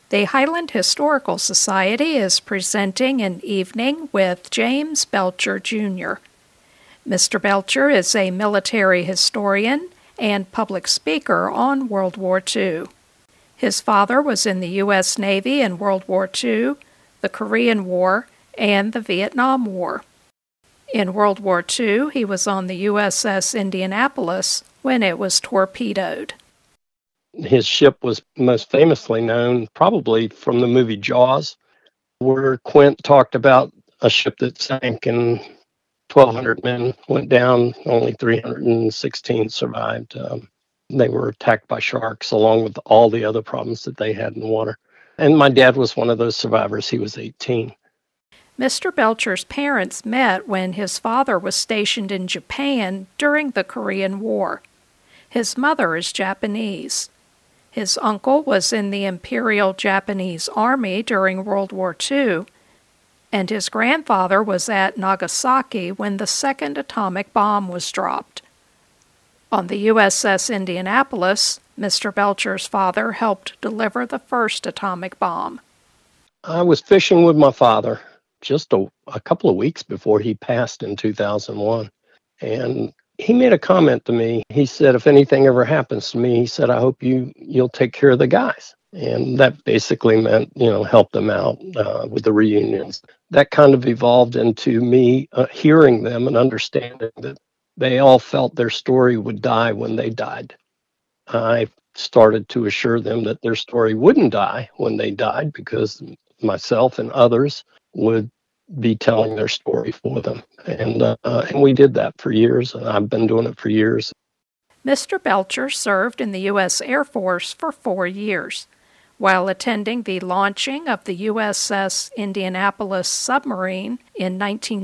The Highland Historical Society is presenting an evening with James Belcher, Jr. Mr. Belcher is a military historian and public speaker on World War II. His father was in the U.S. Navy in World War II, the Korean War, and the Vietnam War. In World War II, he was on the USS Indianapolis when it was torpedoed. His ship was most famously known probably from the movie Jaws, where Quint talked about a ship that sank and 1,200 men went down, only 316 survived. They were attacked by sharks along with all the other problems that they had in the water. And my dad was one of those survivors. He was 18. Mr. Belcher's parents met when his father was stationed in Japan during the Korean War. His mother is Japanese. His uncle was in the Imperial Japanese Army during World War II, and his grandfather was at Nagasaki when the second atomic bomb was dropped. On the USS Indianapolis, Mr. Belcher's father helped deliver the first atomic bomb. I was fishing with my father just a couple of weeks before he passed in 2001, and he made a comment to me. He said, if anything ever happens to me, he said, I hope you'll take care of the guys. And that basically meant, help them out with the reunions. That kind of evolved into me hearing them and understanding that they all felt their story would die when they died. I started to assure them that their story wouldn't die when they died because myself and others would be telling their story for them. And we did that for years, and I've been doing it for years. Mr. Belcher served in the U.S. Air Force for 4 years. While attending the launching of the USS Indianapolis submarine in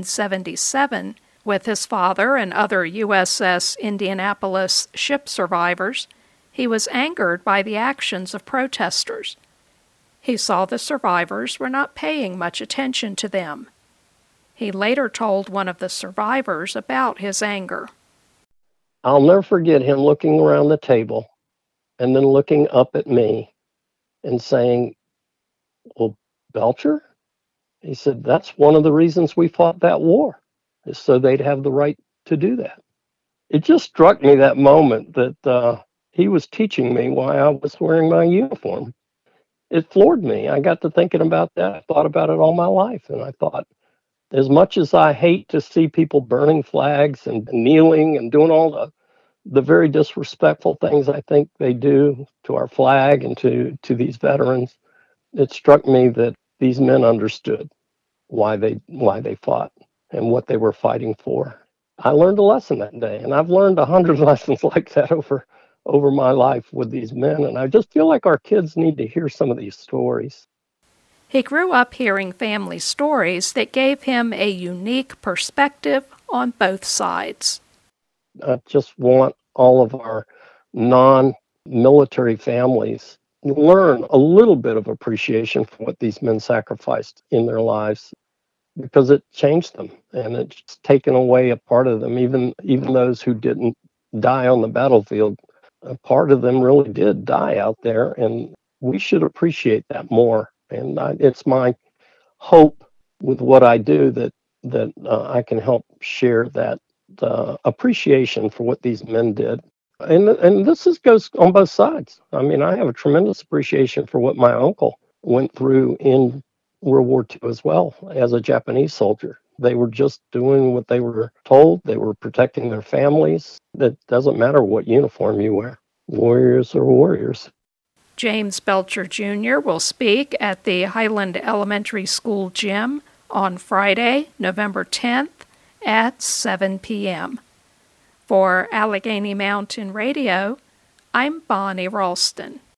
1977 with his father and other USS Indianapolis ship survivors, he was angered by the actions of protesters. He saw the survivors were not paying much attention to them. He later told one of the survivors about his anger. I'll never forget him looking around the table and then looking up at me and saying, well, Belcher? He said, that's one of the reasons we fought that war, is so they'd have the right to do that. It just struck me that moment that he was teaching me why I was wearing my uniform. It floored me. I got to thinking about that. I thought about it all my life, and I thought, as much as I hate to see people burning flags and kneeling and doing all the very disrespectful things I think they do to our flag and to these veterans, it struck me that these men understood why they fought and what they were fighting for. I learned a lesson that day, and I've learned 100 lessons like that over my life with these men, and I just feel like our kids need to hear some of these stories. He grew up hearing family stories that gave him a unique perspective on both sides. I just want all of our non-military families to learn a little bit of appreciation for what these men sacrificed in their lives, because it changed them and it's taken away a part of them. Even those who didn't die on the battlefield, a part of them really did die out there, and we should appreciate that more. And it's my hope with what I do that I can help share that appreciation for what these men did. And this goes on both sides. I mean, I have a tremendous appreciation for what my uncle went through in World War II as well as a Japanese soldier. They were just doing what they were told. They were protecting their families. That doesn't matter what uniform you wear. Warriors are warriors. James Belcher Jr. will speak at the Highland Elementary School gym on Friday, November 10th at 7 p.m. For Allegheny Mountain Radio, I'm Bonnie Ralston.